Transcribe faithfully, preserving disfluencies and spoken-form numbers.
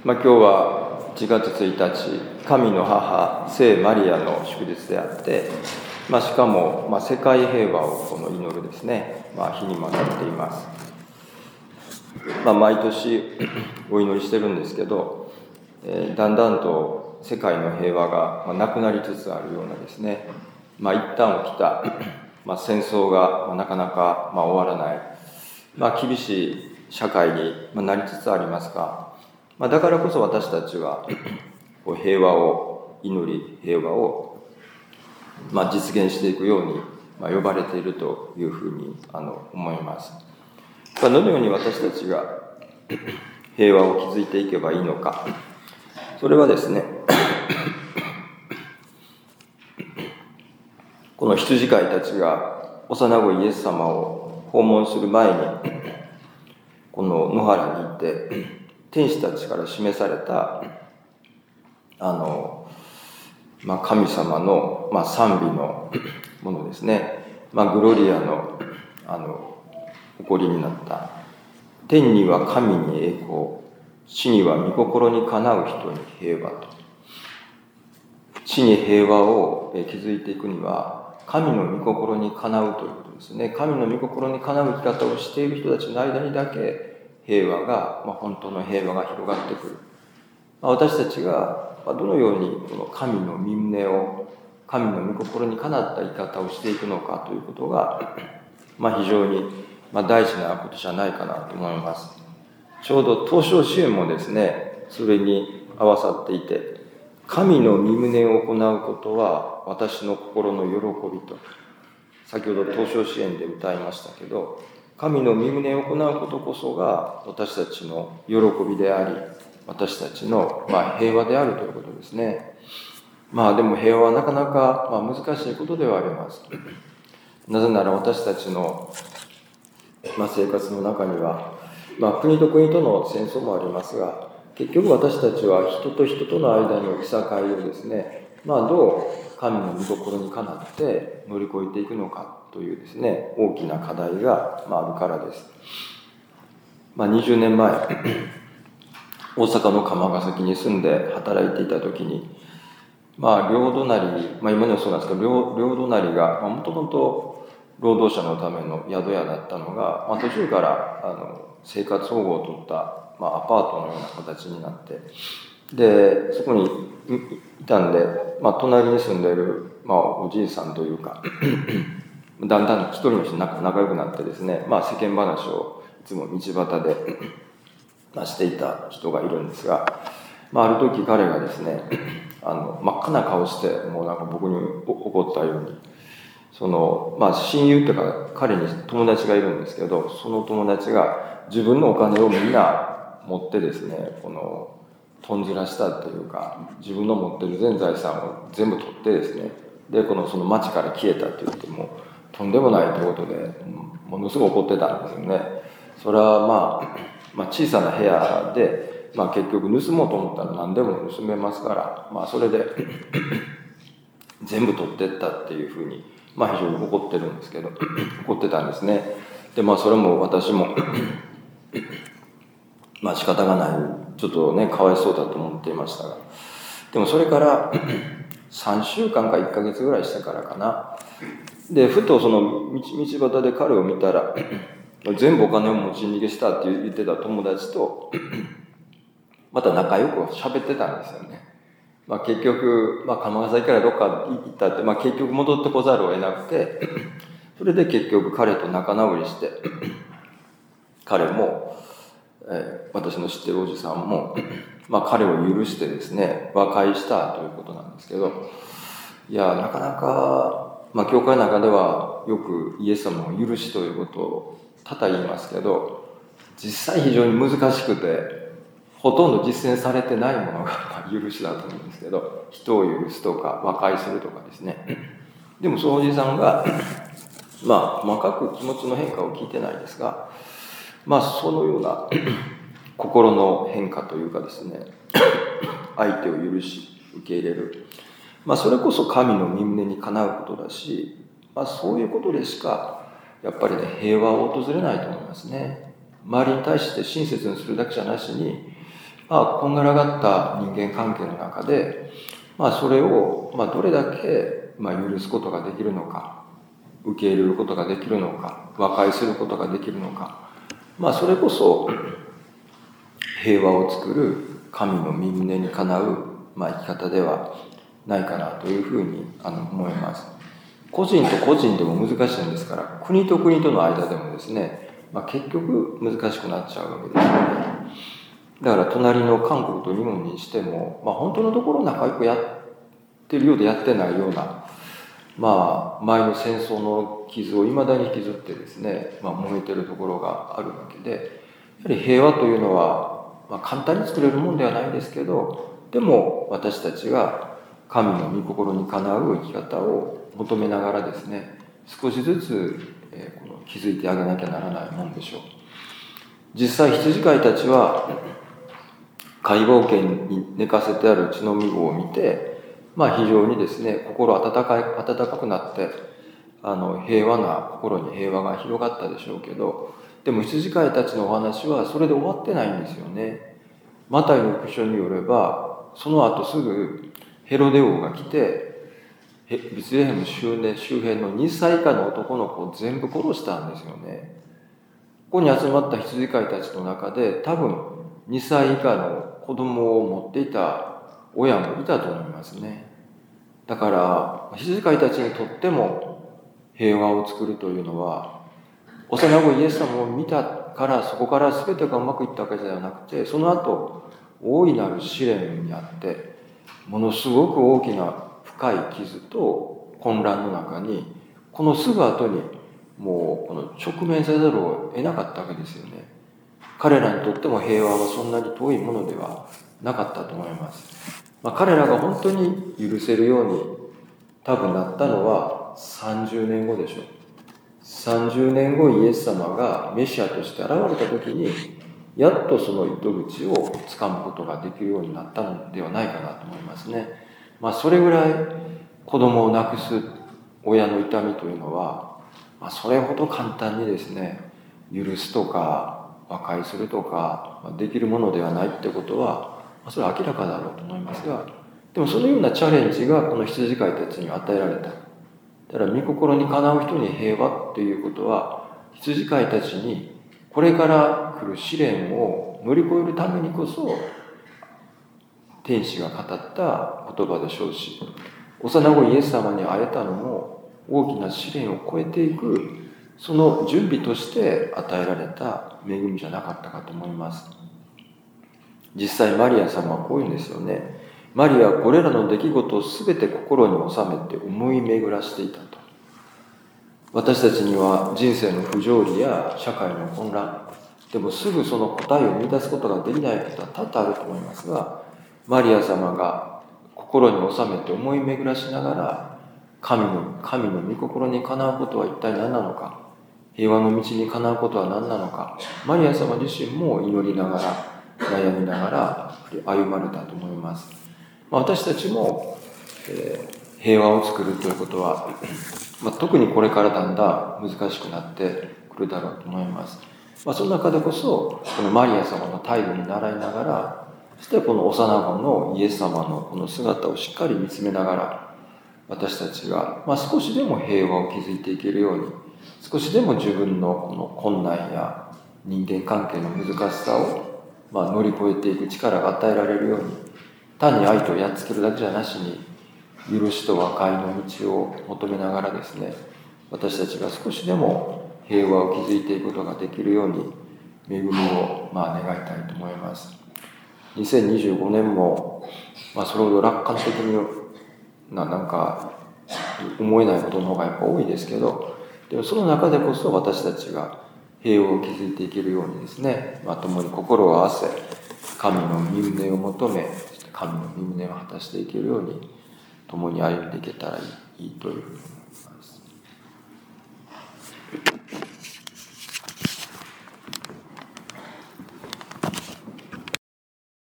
まあ、今日はいちがつついたち、神の母聖マリアの祝日であって、まあ、しかも、まあ、世界平和をこの祈るですね、まあ、日にもなっています。まあ、毎年お祈りしてるんですけど、えー、だんだんと世界の平和が、まあ、なくなりつつあるようなですね、まあ、一旦起きた、まあ、戦争が、まあ、なかなか、まあ、終わらない、まあ、厳しい社会に、まあ、なりつつありますが、まあ、だからこそ私たちは平和を祈り、平和を、まあ、実現していくように、まあ、呼ばれているというふうにあの思います。どのように私たちが平和を築いていけばいいのか。それはですね、この羊飼いたちが幼子イエス様を訪問する前に、この野原に行って、天使たちから示された、あの、まあ、神様の、まあ、賛美のものですね。まあ、グロリアの、あの、誇りになった。天には神に栄光、地には御心にかなう人に平和と。地に平和を築いていくには、神の御心にかなうということですね。神の御心にかなう生き方をしている人たちの間にだけ平和が、まあ、本当の平和が広がってくる。まあ、私たちがどのようにこの神の御胸を、神の御心にかなった生き方をしていくのかということが、まあ、非常にまあ大事なことじゃないかなと思います。ちょうど東証支援もですね、それに合わさっていて、神の御胸を行うことは私の心の喜びと、先ほど東証支援で歌いましたけど、神の御胸を行うことこそが私たちの喜びであり、私たちのまあ平和であるということですね。まあでも平和はなかなかまあ難しいことではあります。なぜなら私たちのまあ生活の中には、まあ国と国との戦争もありますが、結局私たちは人と人との間のいさかいをですね、まあどう神の御心にかなって乗り越えていくのかというですね、大きな課題がまああるからです。まあにじゅうねんまえ、大阪の釜ヶ崎に住んで働いていた時に、まあ両隣、まあ今でもそうなんですけど、両両隣がもともと労働者のための宿屋だったのが、まあ、途中からあの生活保護を取った、まあ、アパートのような形になって、でそこにいたんで、まあ、隣に住んでいる、まあ、おじいさんというかだんだん一人の人と仲良くなってですね、まあ、世間話をいつも道端でしていた人がいるんですが、まあ、ある時彼がですね、あの真っ赤な顔してもうなんか僕に怒ったように、そのまあ親友というか彼に友達がいるんですけど、その友達が自分のお金をみんな持ってですね、このとんずらしたというか、自分の持ってる全財産を全部取ってですね、でこのその町から消えたって言ってもとんでもないということでものすごい怒ってたんですよね。それはまあ、まあ、小さな部屋で、まあ、結局盗もうと思ったら何でも盗めますから、まあ、それで全部取ってったっていうふうに、まあ、非常に怒ってるんですけど怒ってたんですね。でまあそれも私もまあ仕方がない、ちょっとねかわいそうだと思っていましたが、でもそれからさんしゅうかんかいっかげつぐらいしてからかな、でふとその道道端で彼を見たら全部お金を持ち逃げしたって言ってた友達とまた仲良く喋ってたんですよね。まあ、結局、まあ、釜ヶ崎からどっか行ったって、まあ、結局戻ってこざるを得なくて、それで結局彼と仲直りして、彼も、えー、私の知ってるおじさんも、まあ、彼を許してですね、和解したということなんですけど、いや、なかなか、まあ、教会の中ではよくイエス様の許しということを多々言いますけど、実際非常に難しくて、ほとんど実践されてないものが許しだと思うんですけど、人を許すとか和解するとかですね。でもそのおじさんがまあ細かく気持ちの変化を聞いてないですが、まあそのような心の変化というかですね、相手を許し受け入れる、まあそれこそ神の御胸にかなうことだし、まあそういうことでしかやっぱりね平和を訪れないと思いますね。周りに対して親切にするだけじゃなしに、 まあ、こんがらがった人間関係の中で、まあ、それを、まあ、どれだけ、まあ、許すことができるのか、受け入れることができるのか、和解することができるのか、まあ、それこそ平和を作る神の御胸にかなう、まあ、生き方ではないかなというふうにあの思います。個人と個人でも難しいんですから、国と国との間でもですね、まあ、結局難しくなっちゃうわけですよね。だから隣の韓国と日本にしても、まあ、本当のところ仲良くやってるようでやってないような、まあ、前の戦争の傷をいまだに引きずってですね、まあ、燃えてるところがあるわけで、やはり平和というのは、まあ、簡単に作れるもんではないですけど、でも私たちが神の御心にかなう生き方を求めながらですね、少しずつ、えー、この気づいてあげなきゃならないもんでしょう。実際羊飼いたちは解剖圏に寝かせてある血のみ子を見て、まあ、非常にですね、心温かい温かくなってあの平和な心に平和が広がったでしょうけど、でも羊飼いたちのお話はそれで終わってないんですよね。マタイの福音書によれば、その後すぐヘロデ王が来て、ベツレヘム周辺のにさい以下の男の子を全部殺したんですよね。ここに集まった羊飼いたちの中で、多分にさい以下の子供を持っていた親もいたと思いますね。だから羊飼いたちにとっても平和を作るというのは、幼子イエス様を見たからそこから全てがうまくいったわけではなくて、その後大いなる試練にあって、ものすごく大きな深い傷と混乱の中に、このすぐ後にもうこの直面せざるを得なかったわけですよね。彼らにとっても平和はそんなに遠いものではなかったと思います。まあ、彼らが本当に許せるように多分なったのはさんじゅうねんごでしょう。さんじゅうねんごイエス様がメシアとして現れた時に、やっとその糸口をつかむことができるようになったのではないかなと思いますね。まあ、それぐらい子供を亡くす親の痛みというのは、まあ、それほど簡単にですね、許すとか和解するとかできるものではないってことは、まあ、それは明らかだろうと思いますが、でもそのようなチャレンジがこの羊飼いたちに与えられた。だから御心にかなう人に平和ということは、羊飼いたちにこれから来る試練を乗り越えるためにこそ天使が語った言葉でしょうし、幼子イエス様に会えたのも大きな試練を超えていく、その準備として与えられた恵みじゃなかったかと思います。実際マリア様はこういうんですよね。マリアはこれらの出来事を全て心に収めて思い巡らしていたと。私たちには人生の不条理や社会の混乱、でもすぐその答えを見出すことができないことは多々あると思いますが、マリア様が心に収めて思い巡らしながら、神の神の御心にかなうことは一体何なのか、平和の道にかなうことは何なのか、マリア様自身も祈りながら悩みながら歩まれたと思います。まあ、私たちも、えー、平和を作るということは、まあ、特にこれからだんだん難しくなってくるだろうと思います。まあ、その中でこそこのマリア様の態度に習いながら、そしてこの幼子のイエス様のこの姿をしっかり見つめながら、私たちが、まあ、少しでも平和を築いていけるように、少しでも自分のこの困難や人間関係の難しさを、まあ、乗り越えていく力が与えられるように、単に愛とやっつけるだけじゃなしに、許しと和解の道を求めながらですね、私たちが少しでも平和を築いていくことができるように、恵みをまあ願いたいと思います。にせんにじゅうごねんも、まあ、それほど楽観的にな、なんか思えないことの方がやっぱ多いですけど、でもその中でこそ私たちが平和を築いていけるようにですね、まあ、共に心を合わせ、神の御胸を求め、神の御胸を果たしていけるように、共に歩んでいけたらいいというふうに思います。